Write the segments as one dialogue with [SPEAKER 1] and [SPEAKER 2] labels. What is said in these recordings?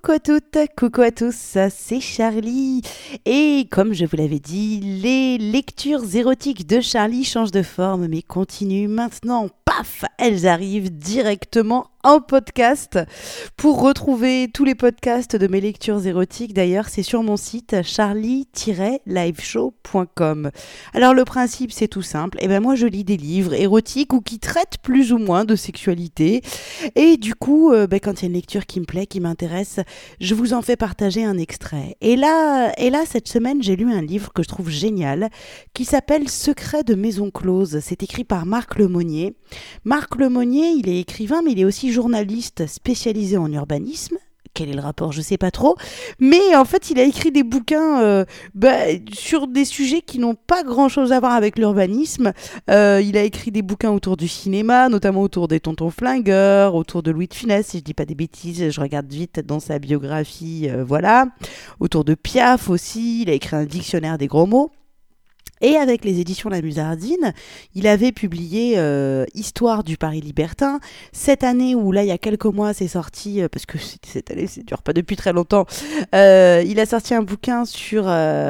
[SPEAKER 1] Coucou à toutes, coucou à tous, c'est Charlie. Et comme je vous l'avais dit, les lectures érotiques de Charlie changent de forme mais continuent maintenant. Paf, elles arrivent directement en podcast. Pour retrouver tous les podcasts de mes lectures érotiques, d'ailleurs, c'est sur mon site charlie-liveshow.com. Alors le principe, c'est tout simple. Moi, je lis des livres érotiques ou qui traitent plus ou moins de sexualité. Et du coup, quand il y a une lecture qui me plaît, qui m'intéresse, je vous en fais partager un extrait. Et là, cette semaine, j'ai lu un livre que je trouve génial, qui s'appelle Secrets de maison close. C'est écrit par Marc Lemonnier. Marc Lemonnier, il est écrivain, mais il est aussi journaliste spécialisé en urbanisme. Quel est le rapport? Je sais pas trop. Mais en fait, il a écrit des bouquins sur des sujets qui n'ont pas grand-chose à voir avec l'urbanisme. Il a écrit des bouquins autour du cinéma, notamment autour des Tontons Flingueurs, autour de Louis de Funès, si je dis pas des bêtises, je regarde vite dans sa biographie, voilà. Autour de Piaf aussi, il a écrit un dictionnaire des gros mots. Et avec les éditions La Musardine, il avait publié Histoire du Paris libertin. Cette année, où là, il y a quelques mois, c'est sorti, parce que cette année, ça ne dure pas depuis très longtemps, il a sorti un bouquin sur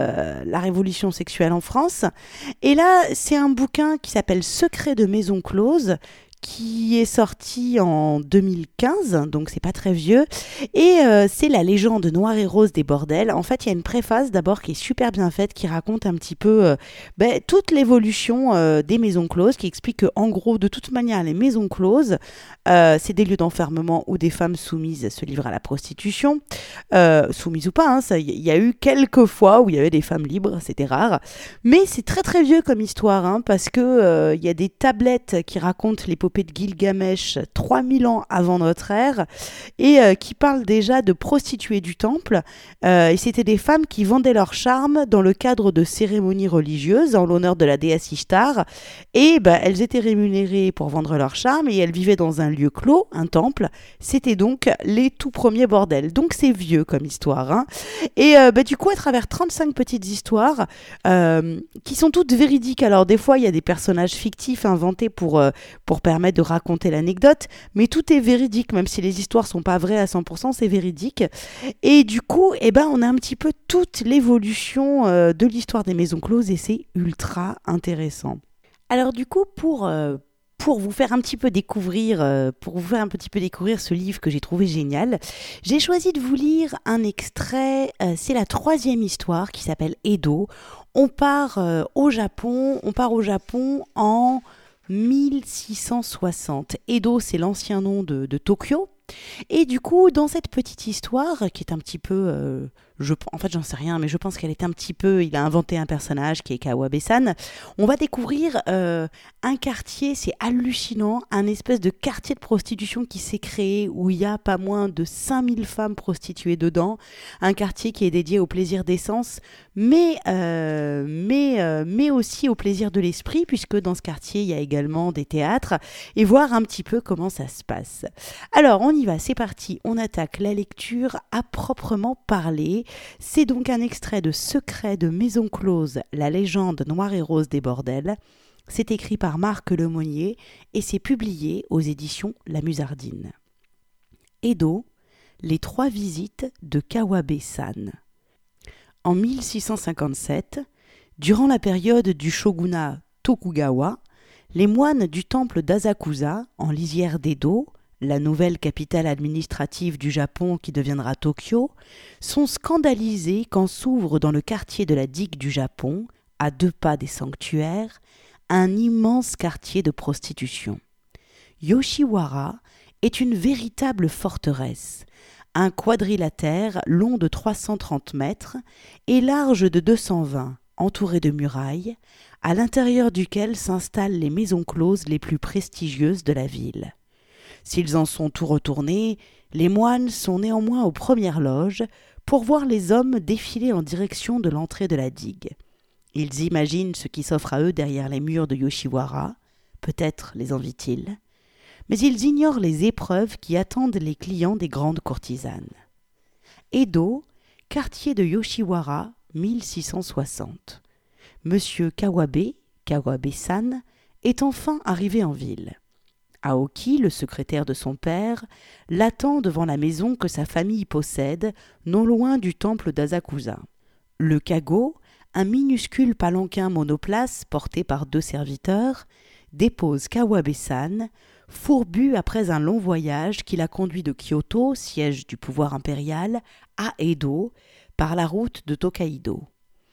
[SPEAKER 1] la révolution sexuelle en France. Et là, c'est un bouquin qui s'appelle Secrets de maison close, qui est sorti en 2015, donc c'est pas très vieux, et c'est la légende noire et rose des bordels. En fait, il y a une préface d'abord qui est super bien faite, qui raconte un petit peu toute l'évolution des maisons closes, qui explique que, en gros, de toute manière, les maisons closes, c'est des lieux d'enfermement où des femmes soumises se livrent à la prostitution, soumises ou pas, hein, il y a eu quelques fois où il y avait des femmes libres, c'était rare, mais c'est très très vieux comme histoire, hein, parce que y a des tablettes qui racontent l'épopée de Gilgamesh 3000 ans avant notre ère et qui parlent déjà de prostituées du temple, et c'était des femmes qui vendaient leur charme dans le cadre de cérémonies religieuses en l'honneur de la déesse Ishtar, et elles étaient rémunérées pour vendre leur charme et elles vivaient dans un lieu clos, un temple. C'était donc les tout premiers bordels, donc c'est vieux comme histoire, hein. Et du coup, à travers 35 petites histoires qui sont toutes véridiques. Alors des fois il y a des personnages fictifs inventés pour permettre de raconter l'anecdote, mais tout est véridique, même si les histoires sont pas vraies à 100%, c'est véridique. Et du coup, on a un petit peu toute l'évolution de l'histoire des maisons closes et c'est ultra intéressant. Alors du coup, pour vous faire un petit peu découvrir, ce livre que j'ai trouvé génial, j'ai choisi de vous lire un extrait. C'est la 3e histoire qui s'appelle Edo. On part au Japon en 1660. Edo, c'est l'ancien nom de Tokyo. Et du coup, dans cette petite histoire, qui est un petit peu... en fait, j'en sais rien, mais je pense qu'elle est un petit peu... Il a inventé un personnage qui est Kawabe-san. On va découvrir un quartier, c'est hallucinant, un espèce de quartier de prostitution qui s'est créé, où il y a pas moins de 5000 femmes prostituées dedans. Un quartier qui est dédié au plaisir des sens, mais aussi au plaisir de l'esprit, puisque dans ce quartier, il y a également des théâtres, et voir un petit peu comment ça se passe. Alors, on y va, c'est parti, on attaque la lecture à proprement parler. C'est donc un extrait de Secrets de maison close, la légende noire et rose des bordels. C'est écrit par Marc Lemonnier et c'est publié aux éditions La Musardine. Edo, les 3 visites de Kawabe-san. En 1657, durant la période du shogunat Tokugawa, les moines du temple d'Asakusa, en lisière d'Edo, la nouvelle capitale administrative du Japon qui deviendra Tokyo, sont scandalisés quand s'ouvre dans le quartier de la digue du Japon, à 2 pas des sanctuaires, un immense quartier de prostitution. Yoshiwara est une véritable forteresse, un quadrilatère long de 330 mètres et large de 220, entouré de murailles, à l'intérieur duquel s'installent les maisons closes les plus prestigieuses de la ville. S'ils en sont tout retournés, les moines sont néanmoins aux premières loges pour voir les hommes défiler en direction de l'entrée de la digue. Ils imaginent ce qui s'offre à eux derrière les murs de Yoshiwara, peut-être les envient-ils, mais ils ignorent les épreuves qui attendent les clients des grandes courtisanes. Edo, quartier de Yoshiwara, 1660. Monsieur Kawabe-san, est enfin arrivé en ville. Aoki, le secrétaire de son père, l'attend devant la maison que sa famille possède, non loin du temple d'Asakusa. Le kago, un minuscule palanquin monoplace porté par 2 serviteurs, dépose Kawabe-san, fourbu après un long voyage qui l'a conduit de Kyoto, siège du pouvoir impérial, à Edo, par la route de Tokaido.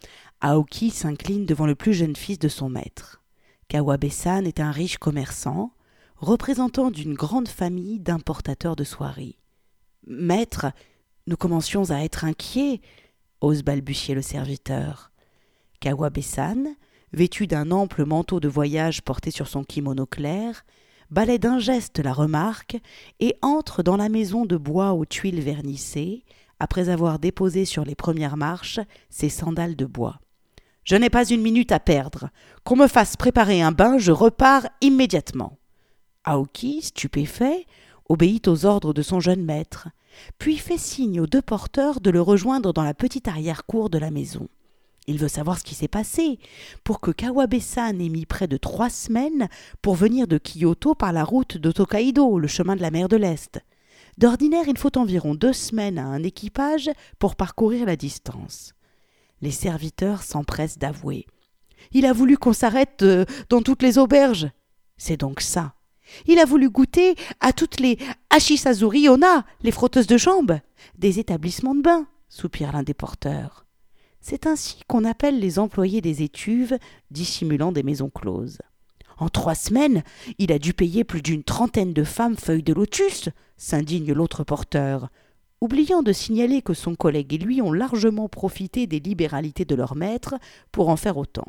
[SPEAKER 1] Aoki s'incline devant le plus jeune fils de son maître. Kawabe-san est un riche commerçant, représentant d'une grande famille d'importateurs de soieries. « Maître, nous commencions à être inquiets », ose balbutier le serviteur. Kawabe-san, vêtu d'un ample manteau de voyage porté sur son kimono clair, balaie d'un geste la remarque et entre dans la maison de bois aux tuiles vernissées, après avoir déposé sur les premières marches ses sandales de bois. « Je n'ai pas une minute à perdre. Qu'on me fasse préparer un bain, je repars immédiatement. » Aoki, stupéfait, obéit aux ordres de son jeune maître, puis fait signe aux 2 porteurs de le rejoindre dans la petite arrière-cour de la maison. Il veut savoir ce qui s'est passé, pour que Kawabe-san ait mis près de 3 semaines pour venir de Kyoto par la route de Tokaido, le chemin de la mer de l'Est. D'ordinaire, il faut environ 2 semaines à un équipage pour parcourir la distance. Les serviteurs s'empressent d'avouer. « Il a voulu qu'on s'arrête dans toutes les auberges. » C'est donc ça. Il a voulu goûter à toutes les Ashisazuri Onna, les frotteuses de jambes, des établissements de bains, soupire l'un des porteurs. C'est ainsi qu'on appelle les employés des étuves dissimulant des maisons closes. En 3 semaines, il a dû payer plus d'une 30aine de femmes feuilles de lotus, s'indigne l'autre porteur, oubliant de signaler que son collègue et lui ont largement profité des libéralités de leur maître pour en faire autant.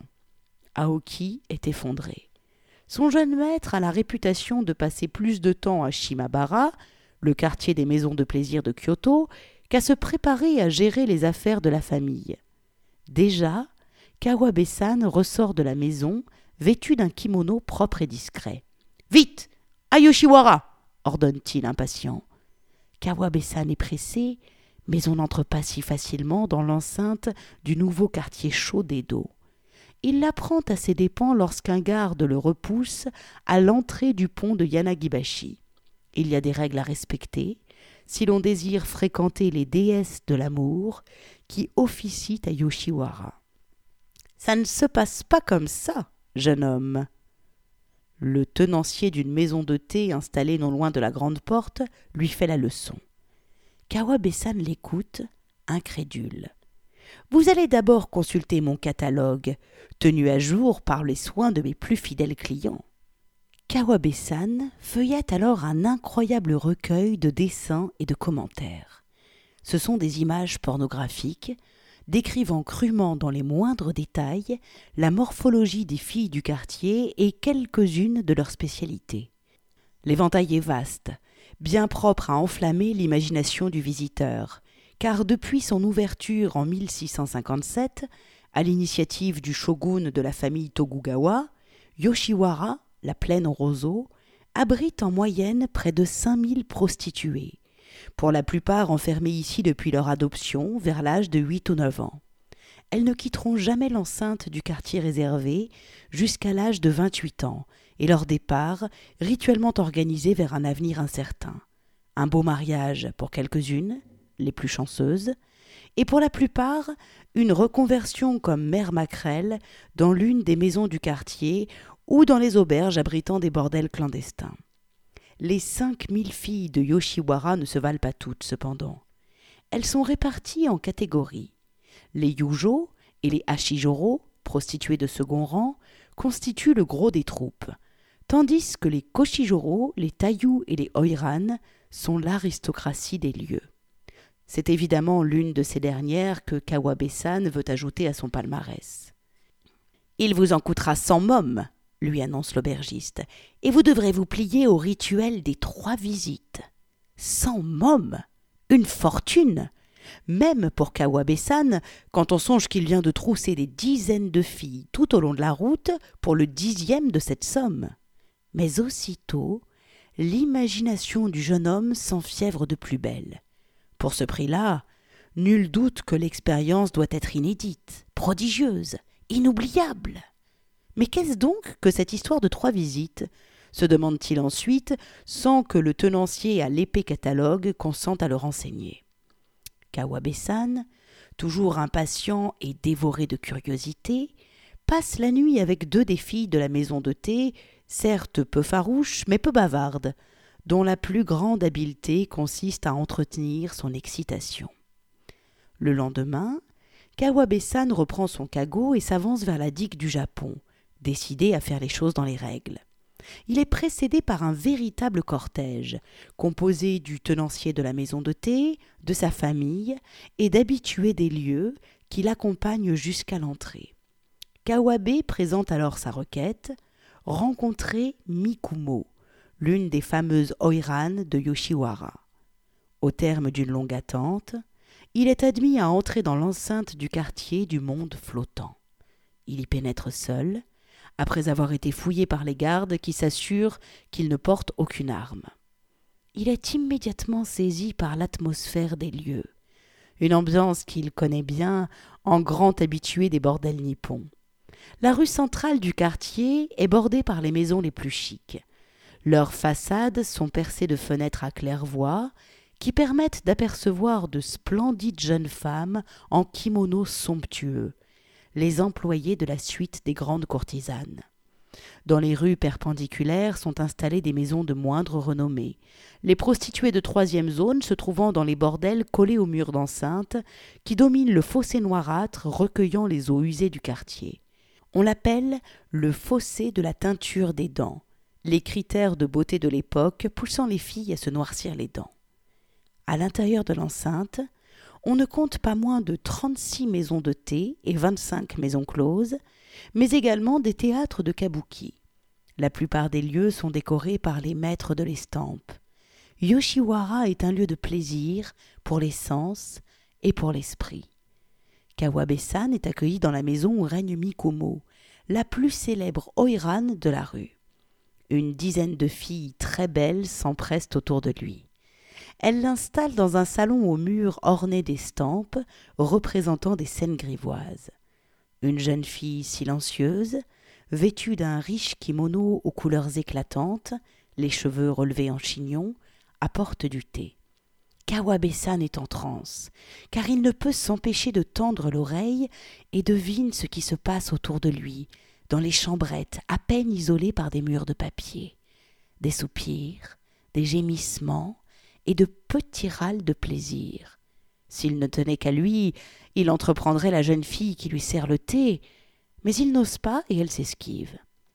[SPEAKER 1] Aoki est effondré. Son jeune maître a la réputation de passer plus de temps à Shimabara, le quartier des maisons de plaisir de Kyoto, qu'à se préparer à gérer les affaires de la famille. Déjà, Kawabe-san ressort de la maison, vêtu d'un kimono propre et discret. « Vite, à Yoshiwara !» ordonne-t-il impatient. Kawabe-san est pressé, mais on n'entre pas si facilement dans l'enceinte du nouveau quartier chaud d'Edo. Il l'apprend à ses dépens lorsqu'un garde le repousse à l'entrée du pont de Yanagibashi. Il y a des règles à respecter si l'on désire fréquenter les déesses de l'amour qui officient à Yoshiwara. « Ça ne se passe pas comme ça, jeune homme. » Le tenancier d'une maison de thé installée non loin de la grande porte lui fait la leçon. Kawabe-san l'écoute, incrédule. « Vous allez d'abord consulter mon catalogue, tenu à jour par les soins de mes plus fidèles clients. » Kawabe-san feuillette alors un incroyable recueil de dessins et de commentaires. Ce sont des images pornographiques, décrivant crûment dans les moindres détails la morphologie des filles du quartier et quelques-unes de leurs spécialités. L'éventail est vaste, bien propre à enflammer l'imagination du visiteur, car depuis son ouverture en 1657, à l'initiative du shogun de la famille Tokugawa, Yoshiwara, la plaine aux roseaux, abrite en moyenne près de 5000 prostituées, pour la plupart enfermées ici depuis leur adoption vers l'âge de 8 ou 9 ans. Elles ne quitteront jamais l'enceinte du quartier réservé jusqu'à l'âge de 28 ans et leur départ rituellement organisé vers un avenir incertain. Un beau mariage pour quelques-unes, les plus chanceuses, et pour la plupart, une reconversion comme mère maquerelle dans l'une des maisons du quartier ou dans les auberges abritant des bordels clandestins. Les 5000 filles de Yoshiwara ne se valent pas toutes, cependant. Elles sont réparties en catégories. Les yujo et les hachijoro, prostituées de second rang, constituent le gros des troupes, tandis que les koshijoro, les tayu et les oiran sont l'aristocratie des lieux. C'est évidemment l'une de ces dernières que Kawabe-san veut ajouter à son palmarès. « Il vous en coûtera 100 mômes », lui annonce l'aubergiste, « et vous devrez vous plier au rituel des 3 visites. 100 mômes, une fortune, même pour Kawabe-san, quand on songe qu'il vient de trousser des dizaines de filles tout au long de la route pour le 10e de cette somme. Mais aussitôt, l'imagination du jeune homme s'enfièvre de plus belle. Pour ce prix-là, nul doute que l'expérience doit être inédite, prodigieuse, inoubliable. Mais qu'est-ce donc que cette histoire de 3 visites, se demande-t-il ensuite, sans que le tenancier à l'épais catalogue consente à le renseigner. Kawabe-san, toujours impatient et dévoré de curiosité, passe la nuit avec 2 des filles de la maison de thé, certes peu farouches, mais peu bavardes, dont la plus grande habileté consiste à entretenir son excitation. Le lendemain, Kawabe-san reprend son kago et s'avance vers la digue du Japon, décidé à faire les choses dans les règles. Il est précédé par un véritable cortège, composé du tenancier de la maison de thé, de sa famille et d'habitués des lieux qui l'accompagnent jusqu'à l'entrée. Kawabe présente alors sa requête « Rencontrer Mikumo », l'une des fameuses oiran de Yoshiwara. Au terme d'une longue attente, il est admis à entrer dans l'enceinte du quartier du monde flottant. Il y pénètre seul, après avoir été fouillé par les gardes qui s'assurent qu'il ne porte aucune arme. Il est immédiatement saisi par l'atmosphère des lieux, une ambiance qu'il connaît bien en grand habitué des bordels nippons. La rue centrale du quartier est bordée par les maisons les plus chics. Leurs façades sont percées de fenêtres à claire-voie qui permettent d'apercevoir de splendides jeunes femmes en kimono somptueux, les employés de la suite des grandes courtisanes. Dans les rues perpendiculaires sont installées des maisons de moindre renommée, les prostituées de 3e zone se trouvant dans les bordels collés aux murs d'enceinte qui dominent le fossé noirâtre recueillant les eaux usées du quartier. On l'appelle le fossé de la teinture des dents, les critères de beauté de l'époque poussant les filles à se noircir les dents. À l'intérieur de l'enceinte, on ne compte pas moins de 36 maisons de thé et 25 maisons closes, mais également des théâtres de kabuki. La plupart des lieux sont décorés par les maîtres de l'estampe. Yoshiwara est un lieu de plaisir pour les sens et pour l'esprit. Kawabe-san est accueilli dans la maison où règne Mikumo, la plus célèbre oiran de la rue. Une dizaine de filles très belles s'empressent autour de lui. Elle l'installe dans un salon aux murs ornés d'estampes représentant des scènes grivoises. Une jeune fille silencieuse, vêtue d'un riche kimono aux couleurs éclatantes, les cheveux relevés en chignon, apporte du thé. Kawabe-san est en transe, car il ne peut s'empêcher de tendre l'oreille et devine ce qui se passe autour de lui, dans les chambrettes à peine isolées par des murs de papier. Des soupirs, des gémissements et de petits râles de plaisir. S'il ne tenait qu'à lui, il entreprendrait la jeune fille qui lui sert le thé, mais il n'ose pas et elle s'esquive.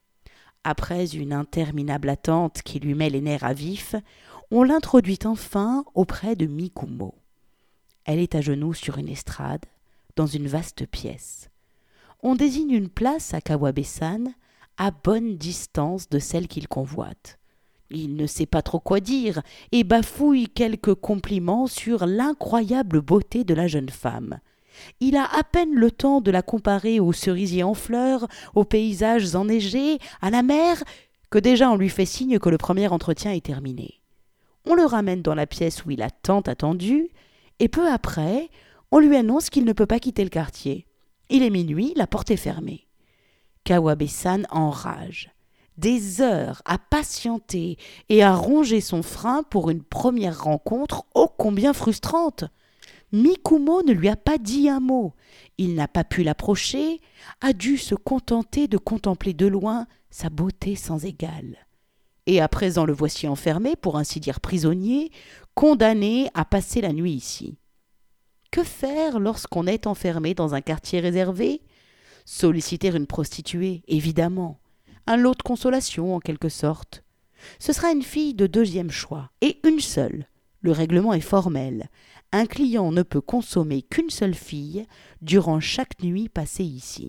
[SPEAKER 1] Après une interminable attente qui lui met les nerfs à vif, on l'introduit enfin auprès de Mikumo. Elle est à genoux sur une estrade, dans une vaste pièce. On désigne une place à Kawabe-san, à bonne distance de celle qu'il convoite. Il ne sait pas trop quoi dire et bafouille quelques compliments sur l'incroyable beauté de la jeune femme. Il a à peine le temps de la comparer aux cerisiers en fleurs, aux paysages enneigés, à la mer, que déjà on lui fait signe que le premier entretien est terminé. On le ramène dans la pièce où il a tant attendu, et peu après, on lui annonce qu'il ne peut pas quitter le quartier. Il est minuit, la porte est fermée. Kawabe-san enrage. Des heures à patienter et à ronger son frein pour une première rencontre ô combien frustrante. Mikumo ne lui a pas dit un mot. Il n'a pas pu l'approcher, a dû se contenter de contempler de loin sa beauté sans égale. Et à présent le voici enfermé, pour ainsi dire prisonnier, condamné à passer la nuit ici. Que faire lorsqu'on est enfermé dans un quartier réservé ? Solliciter une prostituée, évidemment. Un lot de consolation, en quelque sorte. Ce sera une fille de 2e choix, et une seule. Le règlement est formel. Un client ne peut consommer qu'une seule fille durant chaque nuit passée ici.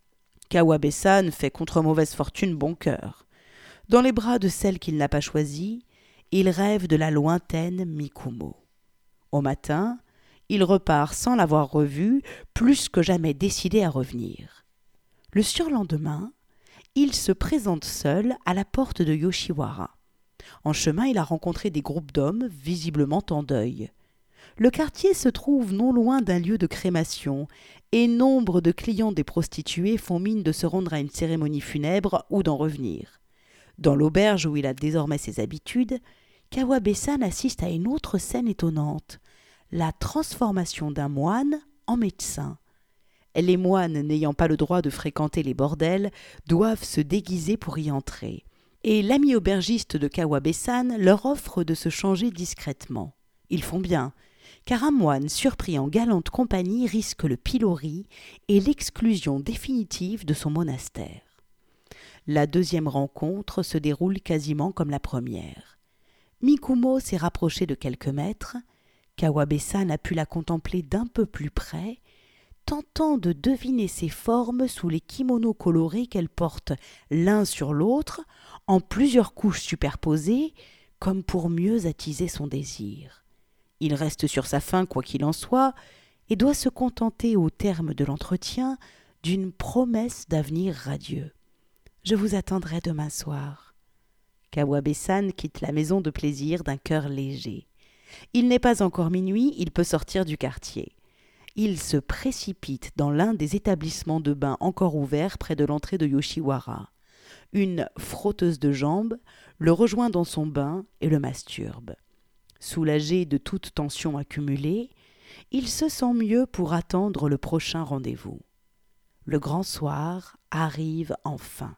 [SPEAKER 1] Kawabe-san fait contre mauvaise fortune bon cœur. Dans les bras de celle qu'il n'a pas choisie, il rêve de la lointaine Mikumo. Au matin, il repart sans l'avoir revue, plus que jamais décidé à revenir. Le surlendemain, il se présente seul à la porte de Yoshiwara. En chemin, il a rencontré des groupes d'hommes, visiblement en deuil. Le quartier se trouve non loin d'un lieu de crémation, et nombre de clients des prostituées font mine de se rendre à une cérémonie funèbre ou d'en revenir. Dans l'auberge où il a désormais ses habitudes, Kawabe-san assiste à une autre scène étonnante, la transformation d'un moine en médecin. Les moines, n'ayant pas le droit de fréquenter les bordels, doivent se déguiser pour y entrer. Et l'ami aubergiste de Kawabe-san leur offre de se changer discrètement. Ils font bien, car un moine surpris en galante compagnie risque le pilori et l'exclusion définitive de son monastère. La deuxième rencontre se déroule quasiment comme la première. Mikumo s'est rapproché de quelques mètres, Kawabe-san a pu la contempler d'un peu plus près, tentant de deviner ses formes sous les kimonos colorés qu'elle porte l'un sur l'autre, en plusieurs couches superposées, comme pour mieux attiser son désir. Il reste sur sa faim quoi qu'il en soit, et doit se contenter au terme de l'entretien d'une promesse d'avenir radieux. « Je vous attendrai demain soir. » Kawabe-san quitte la maison de plaisir d'un cœur léger. Il n'est pas encore minuit, il peut sortir du quartier. Il se précipite dans l'un des établissements de bain encore ouverts près de l'entrée de Yoshiwara. Une frotteuse de jambes le rejoint dans son bain et le masturbe. Soulagé de toute tension accumulée, il se sent mieux pour attendre le prochain rendez-vous. Le grand soir arrive enfin.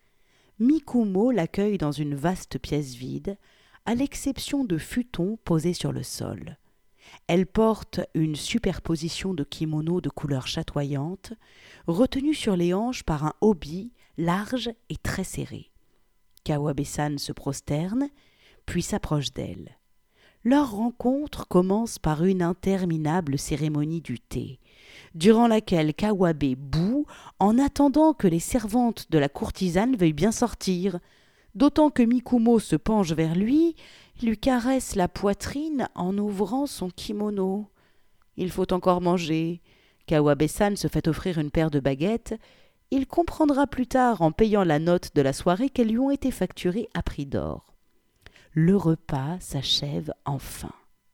[SPEAKER 1] Mikumo l'accueille dans une vaste pièce vide, à l'exception de futons posés sur le sol. Elle porte une superposition de kimonos de couleurs chatoyantes, retenus sur les hanches par un obi large et très serré. Kawabe-san se prosterne, puis s'approche d'elle. Leur rencontre commence par une interminable cérémonie du thé, durant laquelle Kawabe bout en attendant que les servantes de la courtisane veuillent bien sortir, d'autant que Mikumo se penche vers lui, lui caresse la poitrine en ouvrant son kimono. Il faut encore manger. Kawabe-san se fait offrir une paire de baguettes. Il comprendra plus tard en payant la note de la soirée qu'elles lui ont été facturées à prix d'or. Le repas s'achève enfin.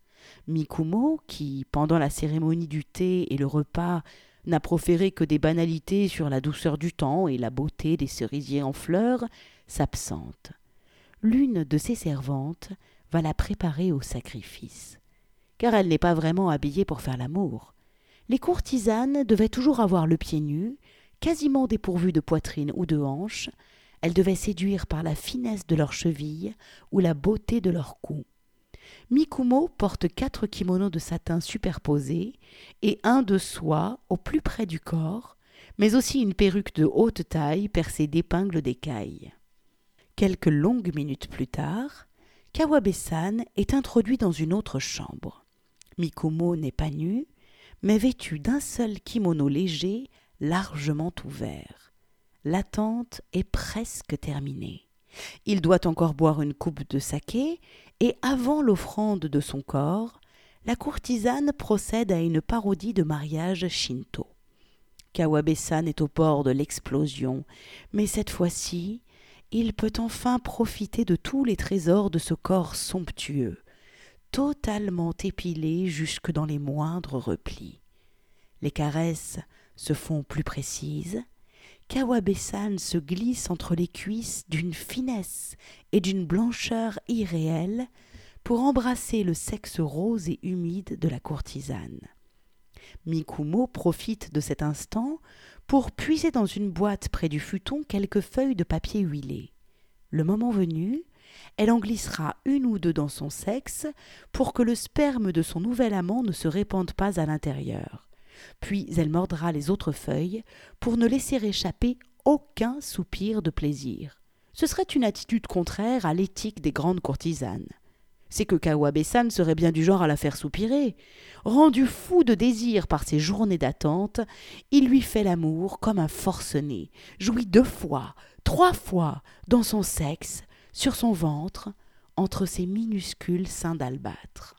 [SPEAKER 1] Mikumo, qui, pendant la cérémonie du thé et le repas, n'a proféré que des banalités sur la douceur du temps et la beauté des cerisiers en fleurs, s'absente. L'une de ses servantes va la préparer au sacrifice, car elle n'est pas vraiment habillée pour faire l'amour. Les courtisanes devaient toujours avoir le pied nu, quasiment dépourvues de poitrine ou de hanche. Elles devaient séduire par la finesse de leurs chevilles ou la beauté de leur cou. Mikumo porte 4 kimonos de satin superposés et un de soie au plus près du corps, mais aussi une perruque de haute taille percée d'épingles d'écaille. Quelques longues minutes plus tard, Kawabe-san est introduit dans une autre chambre. Mikumo n'est pas nue, mais vêtue d'un seul kimono léger, largement ouvert. L'attente est presque terminée. Il doit encore boire une coupe de saké, et avant l'offrande de son corps, la courtisane procède à une parodie de mariage shinto. Kawabe-san est au bord de l'explosion, mais cette fois-ci, il peut enfin profiter de tous les trésors de ce corps somptueux, totalement épilé jusque dans les moindres replis. Les caresses se font plus précises. Kawabe-san se glisse entre les cuisses d'une finesse et d'une blancheur irréelle pour embrasser le sexe rose et humide de la courtisane. Mikumo profite de cet instant pour puiser dans une boîte près du futon quelques feuilles de papier huilé. Le moment venu, elle en glissera une ou deux dans son sexe pour que le sperme de son nouvel amant ne se répande pas à l'intérieur. Puis elle mordra les autres feuilles pour ne laisser échapper aucun soupir de plaisir. Ce serait une attitude contraire à l'éthique des grandes courtisanes. C'est que Kawabe-san serait bien du genre à la faire soupirer. Rendu fou de désir par ses journées d'attente, il lui fait l'amour comme un forcené, jouit 2 fois, 3 fois dans son sexe, sur son ventre, entre ses minuscules seins d'albâtre.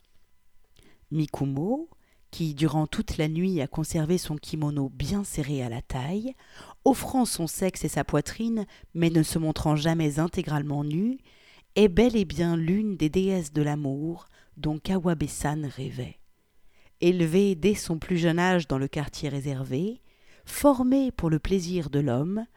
[SPEAKER 1] Mikumo, qui durant toute la nuit a conservé son kimono bien serré à la taille, offrant son sexe et sa poitrine, mais ne se montrant jamais intégralement nue, est bel et bien l'une des déesses de l'amour dont Kawabe-san rêvait. Élevée dès son plus jeune âge dans le quartier réservé, formée pour le plaisir de l'homme,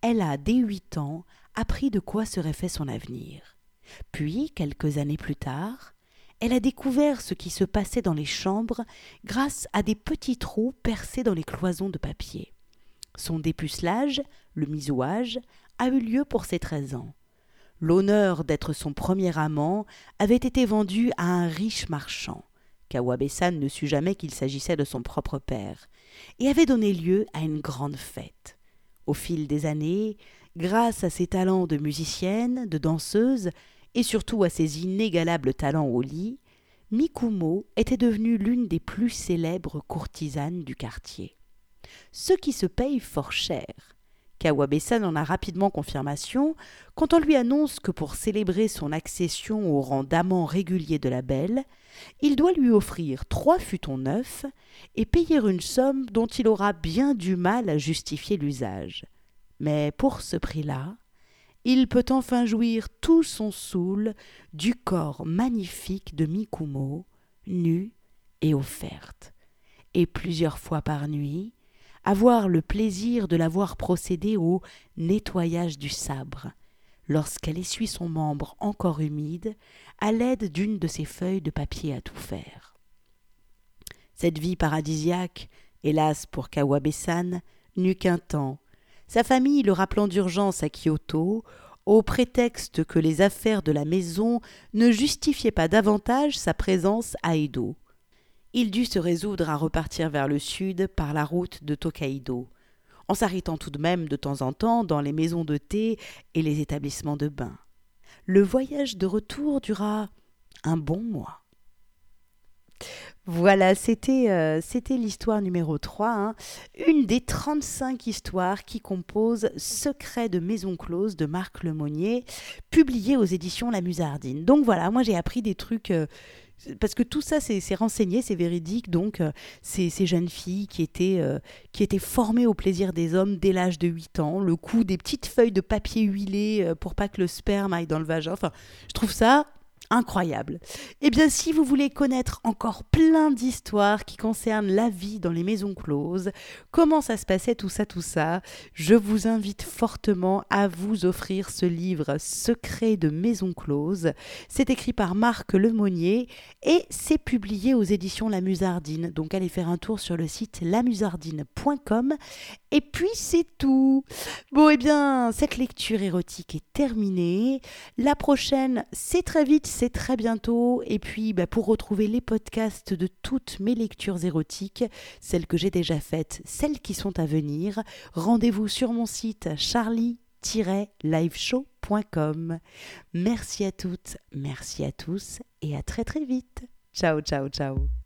[SPEAKER 1] elle a, dès 8 ans, appris de quoi serait fait son avenir. Puis, quelques années plus tard, elle a découvert ce qui se passait dans les chambres grâce à des petits trous percés dans les cloisons de papier. Son dépucelage, le misouage, a eu lieu pour ses 13 ans. L'honneur d'être son premier amant avait été vendu à un riche marchand. Kawabe-san ne sut jamais qu'il s'agissait de son propre père et avait donné lieu à une grande fête. Au fil des années, grâce à ses talents de musicienne, de danseuse et surtout à ses inégalables talents au lit, Mikumo était devenue l'une des plus célèbres courtisanes du quartier. Ce qui se paye fort cher. Kawabe-san en a rapidement confirmation quand on lui annonce que pour célébrer son accession au rang d'amant régulier de la belle, il doit lui offrir 3 futons neufs et payer une somme dont il aura bien du mal à justifier l'usage. Mais pour ce prix-là, il peut enfin jouir tout son soûl du corps magnifique de Mikumo, nue et offerte. Et plusieurs fois par nuit, avoir le plaisir de la voir procéder au nettoyage du sabre, lorsqu'elle essuie son membre encore humide à l'aide d'une de ses feuilles de papier à tout faire. Cette vie paradisiaque, hélas pour Kawabe-san, n'eut qu'un temps, sa famille le rappelant d'urgence à Kyoto, au prétexte que les affaires de la maison ne justifiaient pas davantage sa présence à Edo. Il dut se résoudre à repartir vers le sud par la route de Tokaido, en s'arrêtant tout de même de temps en temps dans les maisons de thé et les établissements de bain. Le voyage de retour dura un bon mois. Voilà, c'était l'histoire numéro 3, hein. Une des 35 histoires qui composent Secret de Maison Close de Marc Lemonnier, publié aux éditions La Musardine. Donc voilà, moi j'ai appris des trucs... parce que tout ça, c'est renseigné, c'est véridique. Donc, ces jeunes filles qui étaient formées au plaisir des hommes dès l'âge de 8 ans, le coup des petites feuilles de papier huilé pour pas que le sperme aille dans le vagin. Enfin, je trouve ça incroyable. Eh bien, si vous voulez connaître encore plein d'histoires qui concernent la vie dans les maisons closes, comment ça se passait tout ça, je vous invite fortement à vous offrir ce livre Secret de Maison Close. C'est écrit par Marc Lemonnier et c'est publié aux éditions La Musardine. Donc allez faire un tour sur le site lamusardine.com et puis c'est tout. Bon, eh bien, cette lecture érotique est terminée. La prochaine, c'est très vite, c'est très bientôt. Et puis, pour retrouver les podcasts de toutes mes lectures érotiques, celles que j'ai déjà faites, celles qui sont à venir, rendez-vous sur mon site charlie-liveshow.com. Merci à toutes, merci à tous et à très très vite. Ciao, ciao, ciao.